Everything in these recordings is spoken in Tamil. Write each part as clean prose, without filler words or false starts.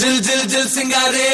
जिल जिल जिल सिंगारे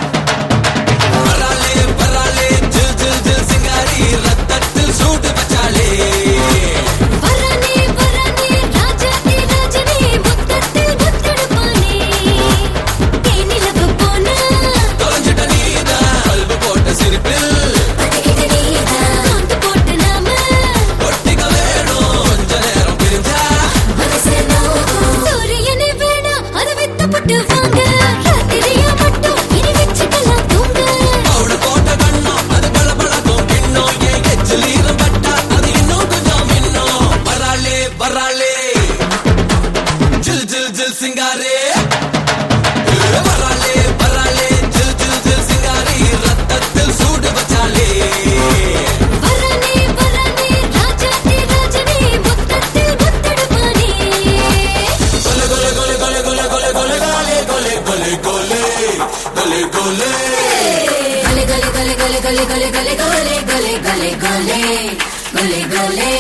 बराले बराले जिल जिल जिल सिंगारी रत्तत्तिल सूट बचाले बराने बराने राजाती राजने मुत्तत्तिल मुत्तडपाने तेनिलव पोना तोंजटनीदा कल्ब पोट सिरिपिल पडगिटनीदा कांत पोट नाम ஒட்டிக வேணும் கொஞ்ச நேரம் பிரிஞ்சா मनसे नोगो सूर्यने वेणा अद वित्तपट्टु वांग रात्रिया मट्टुम इनि वेच्चिकलाम तूंग பவுட போட்ட கண்ணம் அது பல பழக்கும் கிண்ணம் ஏன் எச்சிலீரம் பட்டா அது இன்னும் கொஞ்சம் இன்னும் பராலே பராலே ஜில் ஜில் ஜில் சிங்காரே பராலே பராலே ஜில் ஜில் ஜில் சிங்காரி ரத்தத்தில் சூடு வச்சாலே बराने बराने राजाती राजने मुत्तत्तिल मुत्तडपाने गोले गोले गोले गोले गोले गोले गोले गोले गोले गोले गोले गोले गले गले गले गले गले गले गले गले गले गले गले गले गले